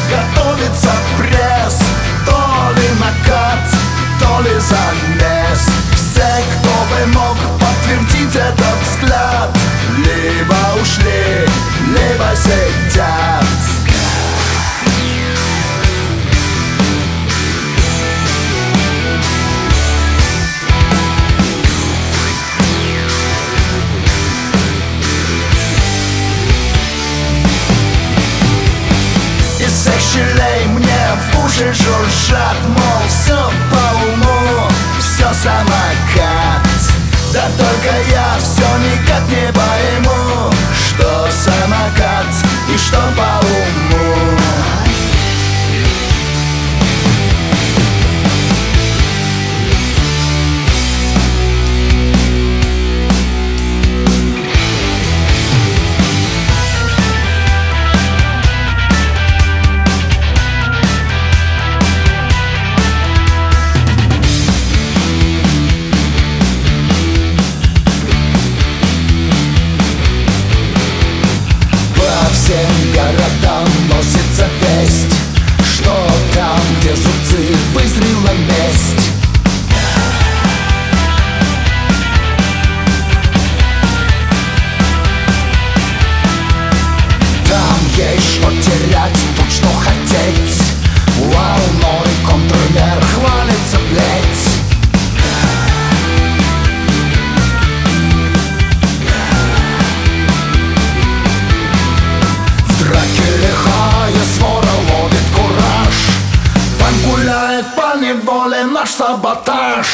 готовится пресс, то ли накат, то ли замес. Все, кто бы мог подтвердить этот взгляд, либо ушли, либо сидят. Из всех щелей мне в уши жужжат, мол, все по уму, все самокат. Да только я все никак не пойму, что самокат и что по уму. Всем городам носится весть, что там, где зубцы, вызрела месть. Там есть что терять, тут что хотеть. Волной контрмер хвалится плеть. По неволе наш саботаж.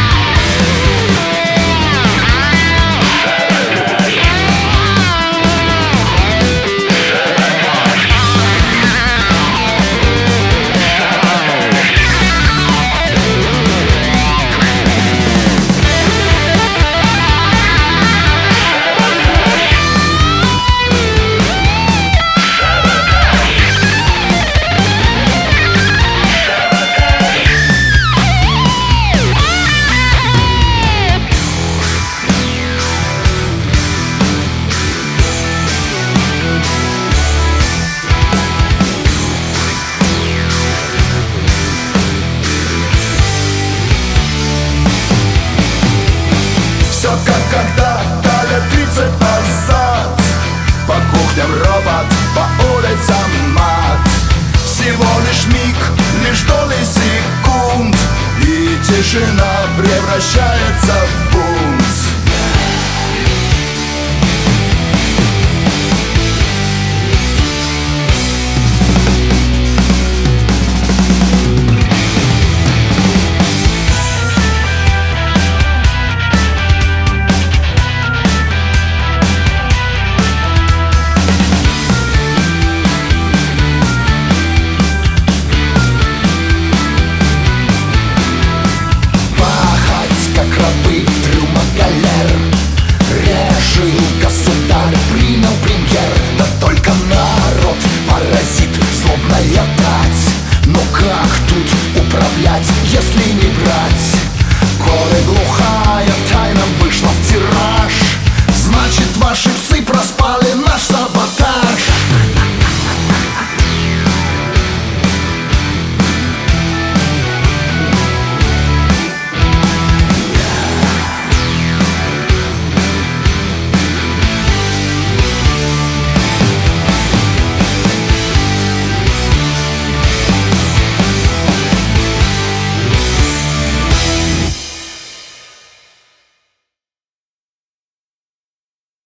Все как когда-то лет 30 назад. По кухням робот, по улицам мат. Всего лишь миг, лишь доли секунд, и тишина превращается в бунт.